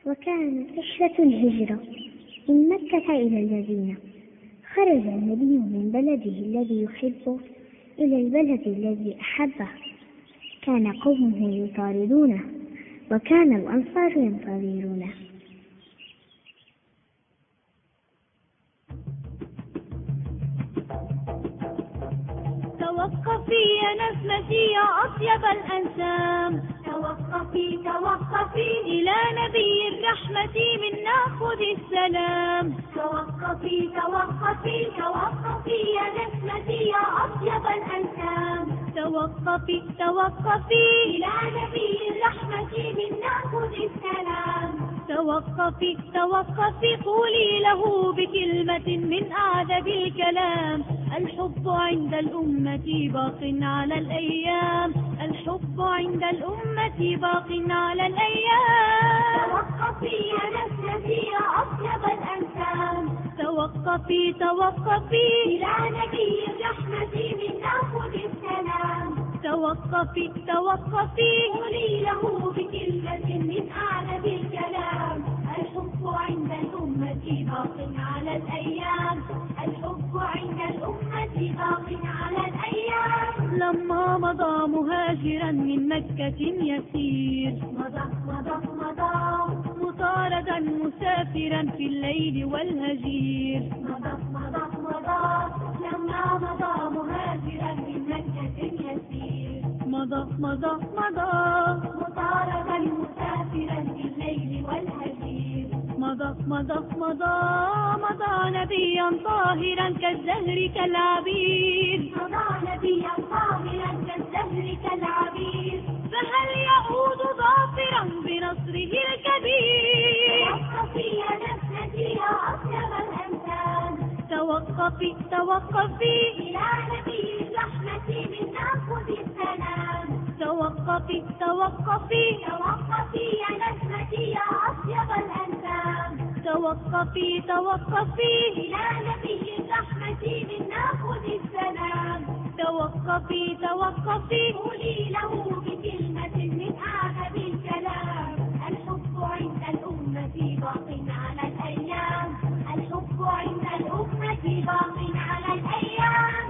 وكانت رحلة الهجرة من مكة إلى المدينة. خرج النبي من بلده الذي يحبه إلى البلد الذي أحبه. كان قومه يطاردونه وكان الأنصار ينتظرونه. توقفي يا نسمتي يا أطيب الأنسام، توقفي توقفي إلى نبي الرحمة منا خذي السلام. توقفي توقفي توقفي يا نسمتي يا أطيب الأنسام، توقفي توقفي إلى نبي الرحمة منا خذي السلام. توقفي توقفي قولي له بكلمة من أعذب الكلام، الحب عند الأمة باق على الأيام، الحب عند الأمة باق على الأيام. توقفي يا نسمتي يا أطيب الأنسام، توقفي توقفي إلى نبي الرحمة منا خذي السلام. توقفي توقفي قولي له بكلمة من أعذب الكلام، الحب عند الأمة باق على الأيام، الحب عند الأمة باق على الأيام. لما مضى مهاجرا من مكة يسير، مضى مضى مضى مطاردا مسافرا في الليل والهجير. مضى مضى مضى لما مضى مهاجرا من مكة يسير، مضى مضى مضى مطاردا مسافرا في الليل والهجير. مضى مضى مضى مضى نبيا طاهرا كالزهر كالعبير، مضى نبيا طاهرا كالزهر كالعبير. فهل يعود ظافرا بنصره الكبير؟ توقفي يا نسمتي يا أطيب الأنسام، توقفي توقفي إلى نبي الرحمة منا خذي السلام. توقفي توقفي توقفي يا نسمتي يا أطيب الأنسام، توقفي توقفي إلى نبي الرحمة منا خذي السلام. توقفي توقفي قولي له بكلمة من أعذب الكلام، الحب عند الأمة باق على الأيام، الحب عند الأمة باق على الأيام.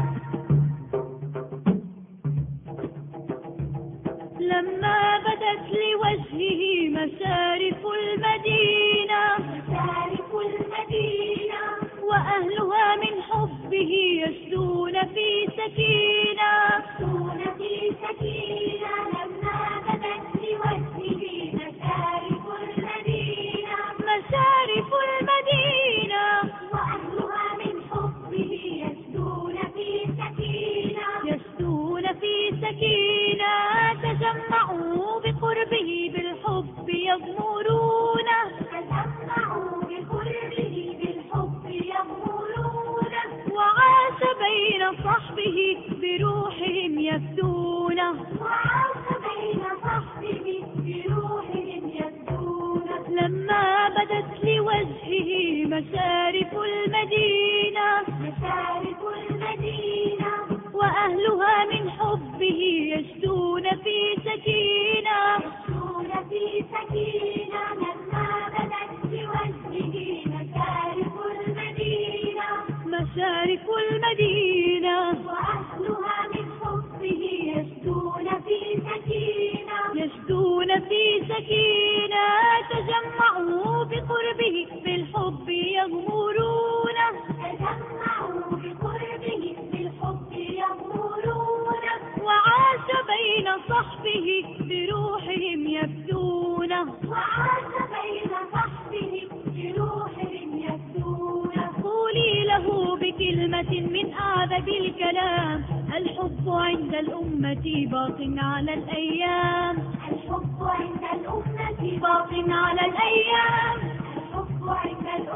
لما بدت لوجهه مشارف المدينة، مشارف المدينة وأهلها من حبه يشدون في سكينة، يشدون في سكينة. لما بدت لوجهه مشارف المدينة، مشارف المدينة وأهلها من حبه يشدون في سكينة، يشدون في سكينة. تجمعوا بقربه بالحب يغمرونه، تجمعوا بقربه بالحب يغمرونه. وعاش بين صحبه بروحهم يفدونه، وعاش بين صحبه بروحهم يفدونه. لما بدت لوجهه مشارف المدينة، مشارف المدينة وأهلها من حبه يشدون في سكينة، يشدون في سكينة. لما بدت لوجهه مشارف المدينة، مشارف المدينة وأهلها من حبه يشدون في سكينة، يشدون في سكينة. تجمعوا بقربه بالحب يغمرونه، تجمعوا بقربه بالحب يغمرونه. وعاش بين صحبه بروحهم يفدونه، وعاش بين صحبه بروحهم يفدونه. قولي له بكلمة من أعذب الكلام، الحب عند الأمة باق على الأيام، الحب عند الأمة باق على الأيام، الحب عند الأمة